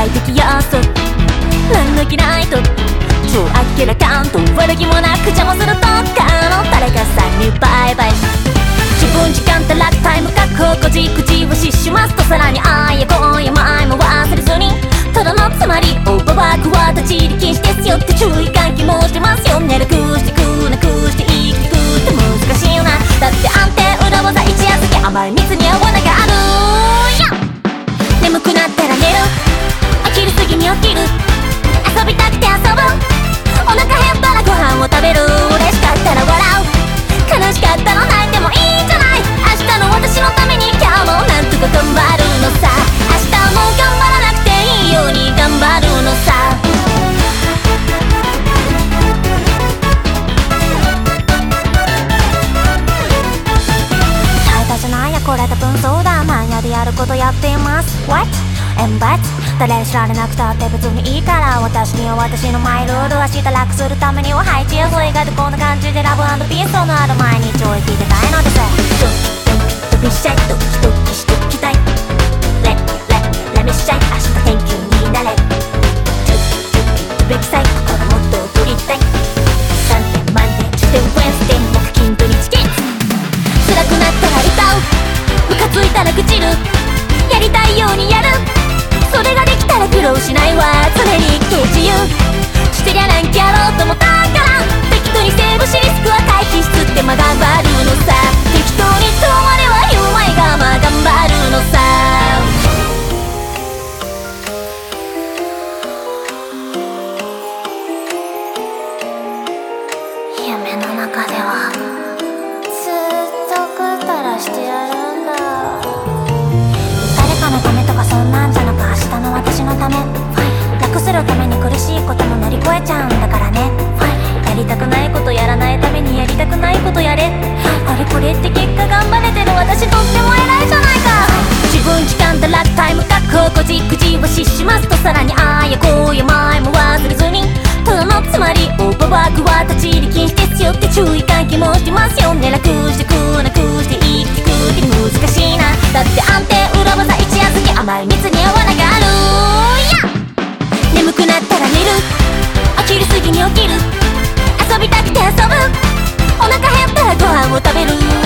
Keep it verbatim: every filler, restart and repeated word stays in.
快適要素何の気ないと超あっけらかんと悪気もなく邪魔するとかの誰かさんにバイバイ自分時間たらくタイム確保こじくじをししますとさらにあいや今夜前も忘れずにただのつまりオーバーワークは立ち入り禁止ですよって注意喚起もしてますよね楽してくなくして生きてくって難しいよなだって安定裏技一夜漬け甘い蜜に合わなきゃあるや眠くなったら寝る飽きるすぎに起きる遊びたくて遊ぶお腹減ったらご飯を食べる嬉しかったら笑う悲しかったら泣いてもいいんじゃない明日の私のために今日もなんとか頑張るのさ明日も頑張らなくていいように頑張るのさ最多じゃないやこれ多分そうだマニアでやることやっています What? And but 誰知られなくたって別にいいから私には私のマイルール明日楽するためには配置やそれがでこんな感じでラブ&ピースのある毎日を生きてたいのですドキドキ飛びしちゃいドキドキしてきたいレレレミしちゃい明日天気になれトゥトゥべきさい心もっと送りたいさんてん満点じゅってんウェンスデー木金土日月辛くなったら歌うムカついたら愚痴るやりたいようにやるそれができたら苦労しないわ常に一喜自由してりゃなんきやろうと思ったから適当にセーブしリスクは回避しつってま頑張るのさ適当に遠まれは言うまいがま頑張るのさ夢の中ではずっとぐうたらしてやるんだ誰かのためとかそんなんじゃなく明日の私のため楽するために苦しいことも乗り越えちゃうんだからねやりたくないことやらないためにやりたくないことやれあれこれって結果頑張れてる私とっても偉いじゃないか自分時間だラックタイム確保こじくじをししますとさらにああやこうや前も忘れずにただのつまりオーバーワークは立ち入り禁止ですよって注意喚起もしてますよね楽してくなくして生きてくって難しいなだって安定裏技一夜漬け甘い蜜に合わながあるや眠くなったら寝る飽きるすぎに起きる遊びたくて遊ぶお腹減ったらご飯を食べる